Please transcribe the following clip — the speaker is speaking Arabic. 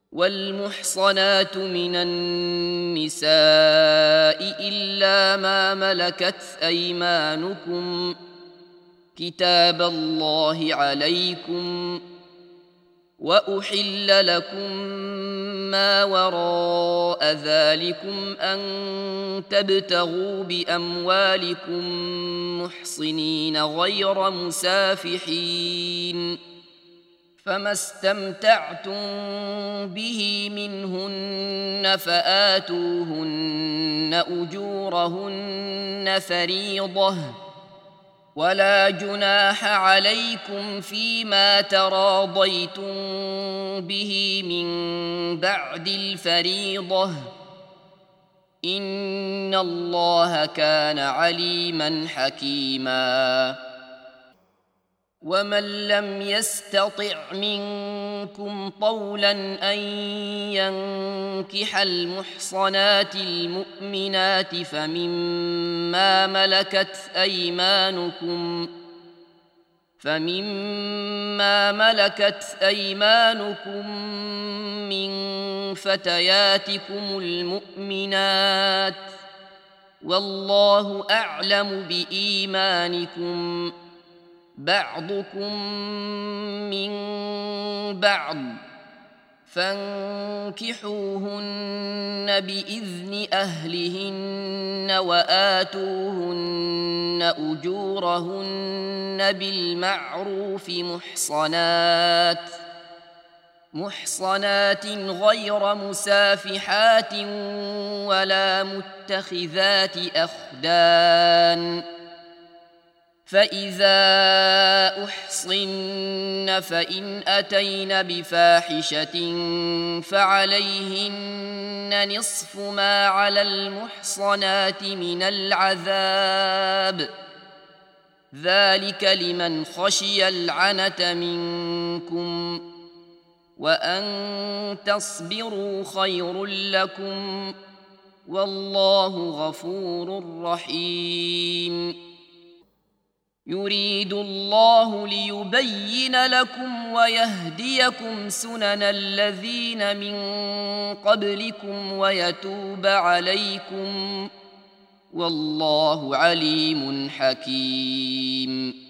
والمحصنات من النساء إلا ما ملكت أيمانكم كتاب الله عليكم، وأحل لكم ما وراء ذلكم أن تبتغوا بأموالكم محصنين غير مسافحين، فما استمتعتم به منهن فآتوهن أجورهن فريضة، ولا جناح عليكم فيما تراضيتم به من بعد الفريضة، إن الله كان عليما حكيما. ومن لم يستطع منكم طولا أن ينكح المحصنات المؤمنات فمما ملكت أيمانكم من فتياتكم المؤمنات، والله أعلم بإيمانكم، بعضكم من بعض، فانكحوهن بإذن أهلهن وآتوهن أجورهن بالمعروف محصنات غير مسافحات ولا متخذات أخدان، فإذا أحصن فإن أتين بفاحشة فعليهن نصف ما على المحصنات من العذاب، ذلك لمن خشي العنة منكم، وأن تصبروا خير لكم، والله غفور رحيم. يريد الله ليبين لكم ويهديكم سنن الذين من قبلكم ويتوب عليكم، والله عليم حكيم.